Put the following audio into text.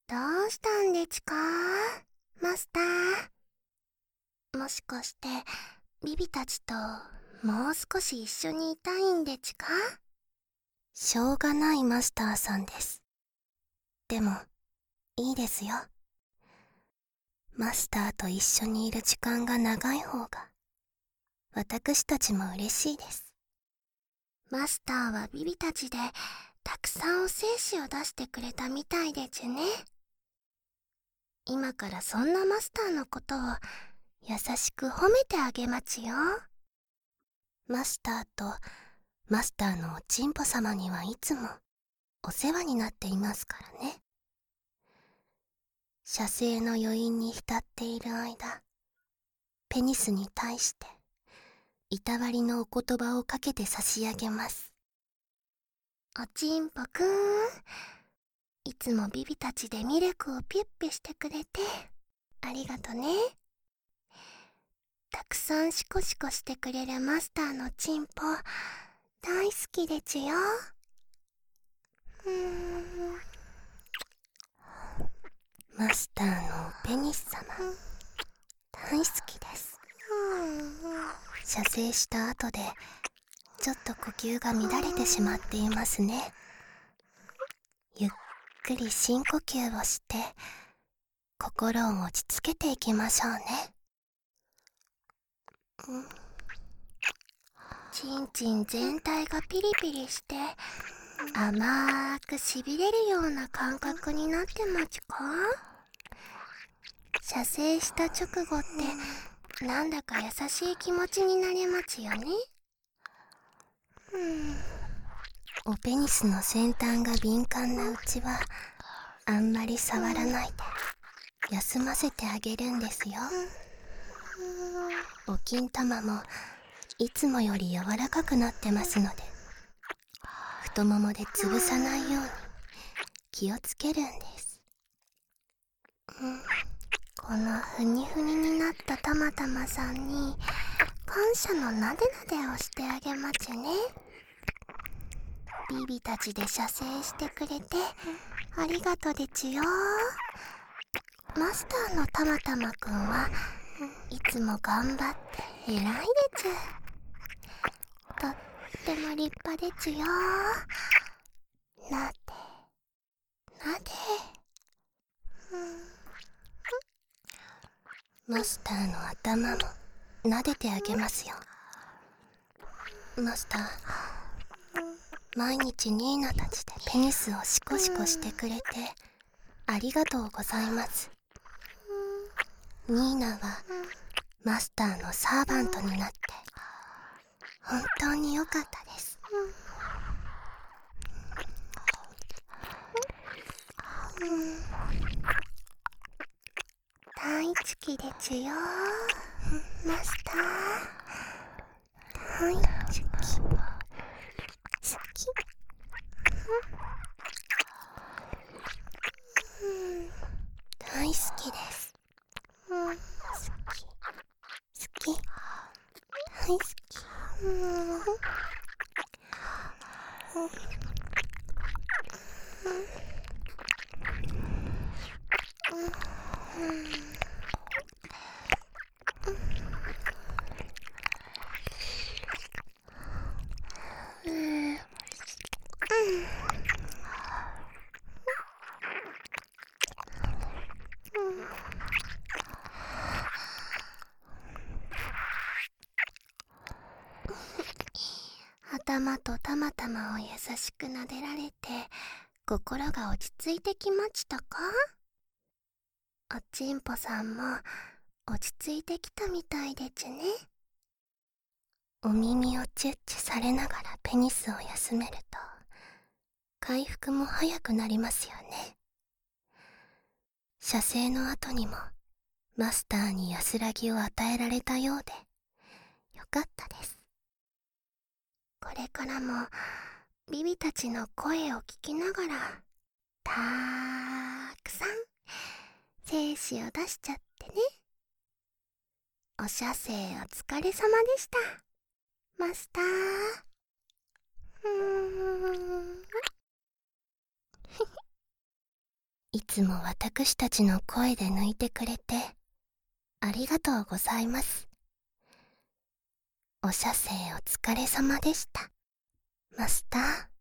どうしたんでちか、マスター。もしかしてビビたちともう少し一緒にいたいんでちか？ しょうがないマスターさんです。でもいいですよ。マスターと一緒にいる時間が長い方が私たちも嬉しいです。 マスターはビビたちでたくさんお精子を出してくれたみたいでちゅね。今からそんなマスターのことを優しく褒めてあげまちよ。 マスターとマスターのおちんぽ様にはいつもお世話になっていますからね。射精の余韻に浸っている間、ペニスに対していたわりのお言葉をかけて差し上げます。 おちんぽくん、いつもビビたちでミルクをピュッピュしてくれてありがとね。たくさんシコシコしてくれるマスターのチンポ大好きでちゅよ。 マスターのペニス様、大好きです。射精した後でちょっと呼吸が乱れてしまっていますね。ゆっくり深呼吸をして心を落ち着けていきましょうね。 チンチン全体がピリピリして甘くしびれるような感覚になってまちか？射精した直後ってなんだか優しい気持ちになれまちよね。 おペニスの先端が敏感なうちはあんまり触らないで休ませてあげるんですよ。お金玉もいつもより柔らかくなってますので、太ももで潰さないように気をつけるんです。 このふにふにになったたまたまさんに感謝のなでなでをしてあげまちゅね。ビビたちで射精してくれてありがとでちゅよ。マスターのたまたまくんはいつも頑張って偉いでちゅ。とっても立派でちゅよ。なでなで。 マスターの頭も撫でてあげますよ。マスター、毎日ニーナたちでペニスをシコシコしてくれてありがとうございます。ニーナはマスターのサーバントになって本当に良かったです。 大好きでちゅよ、マスター。大好き。好き。 大好きです。 好き。 好き。大好き。 頭とたまたまを優しく撫でられて心が落ち着いてきましたか？おちんぽさんも落ち着いてきたみたいでちゅね。 お耳をチュッチュされながらペニスを休めると回復も早くなりますよね。射精の後にもマスターに安らぎを与えられたようでよかったです。 これからもビビたちの声を聞きながらたくさん精子を出しちゃってね。お射精お疲れ様でした、マスター。 いつも私たちの声で抜いてくれてありがとうございます。お射精お疲れ様でした、マスター。